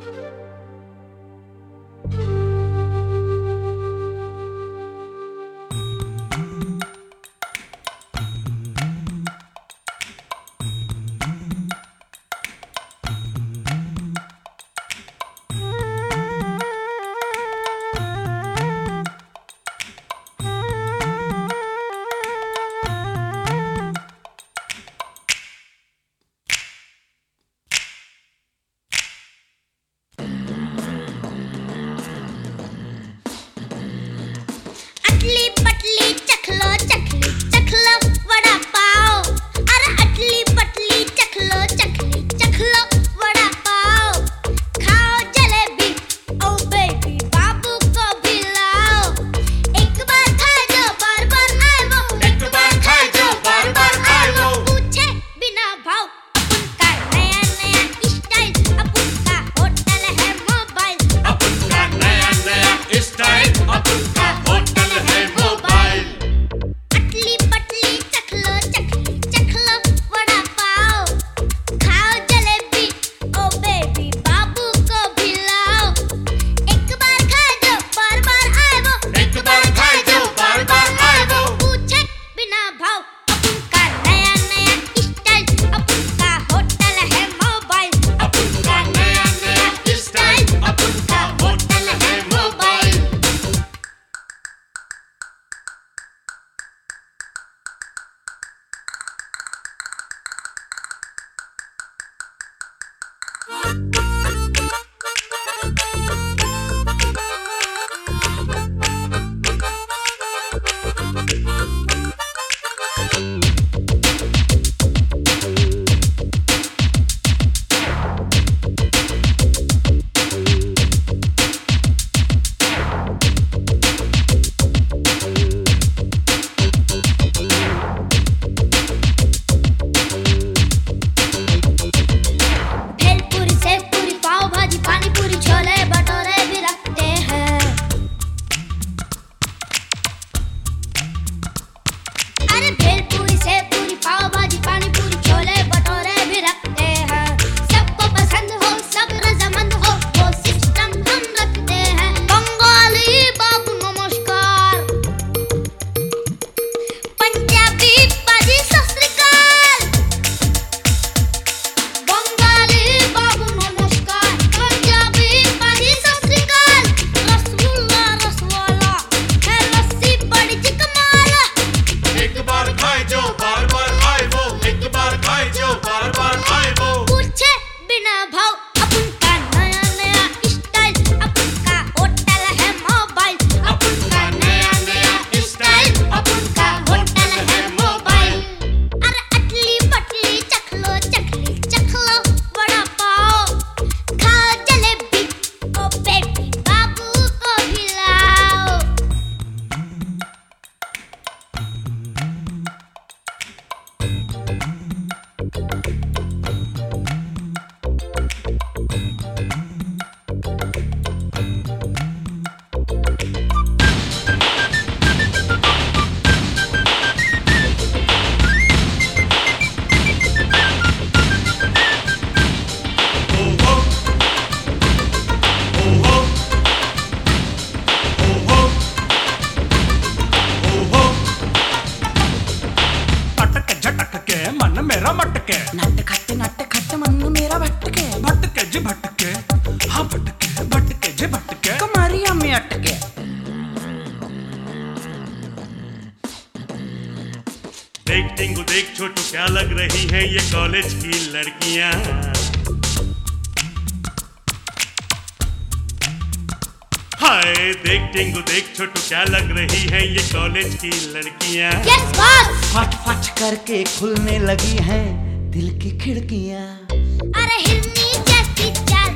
अटली पटली चख लो वड़ा पाव। अरे अटली पटली चख लो वड़ा पाव। खाओ जलेबी ओ बेबी बाबू को भी लाओ। एक बार खाए जो बार बार आए वो, एक बार खाए जो बार बार आए वो। पूछे बिना भाव अपन का नया नया स्टाइल, अपन का होटल है मोबाइल। अपन का नया नया स्टाइल, अपन का होटल है मोबाइल। अटली पटली चख लो वड़ा पाव। खाओ जलेबी ओ बेबी बाबू को भी लाओ। एक बार खाए जो बार बार आए वो, एक बार खाए जो बार बार आए वो। पूछे बिना भाव अपन का नया नया स्टाइल, अपन का होटल है मोबाइल। अपन का नया नया स्टाइल, अपन का होटल है मोबाइल। भेलपुरी सेवपुरी पाव भाजी पानी पूरी छोले भटूरे भी रखते हैं। अरे भेलपुरी सेवपुरी पाव भाजी पानी पूरी छोले भटूरे भी रखते हैं। सबको पसंद हो सब रजामंद हो वो सिस्टम हम रखते हैं। बंगाली बाबू नमस्कार, पंजाबी बाजी सत श्री अकाल। बंगाली बाबू नमस्कार, पंजाबी बाजी सत श्री अकाल। रसगुल्ला रसवाला है लस्सी बड़ी चिकमाला। एक बार खाए जो बार बार आए वो, एक बार खाए जो बार बार आए वो। पूछे बिना भाव अपन का नया नया स्टाइल, अपन का होटल है मोबाइल। अपन का नया नया स्टाइल, अपन का होटल है मोबाइल। अरे अटली पटली चख लो वड़ा पाव। खाओ जलेबी ओ बेबी बाबू को भी लाओ। ओहो ओहो ओहो ओहो। अटक झटक के मन मेरा मटके, नट खट मन मेरा भटके। भटके जी भटके, हाँ भटके जी भटके। कमरिया में अटके। देख टिंगू देख छोटू क्या लग रही है ये कॉलेज की लड़कियां। हाय देख टिंगू देख छोटू क्या लग रही है ये कॉलेज की लड़कियां। Yes boss. फट करके खुलने लगी हैं दिल की खिड़कियां। अरे हिरनी जैसी चाल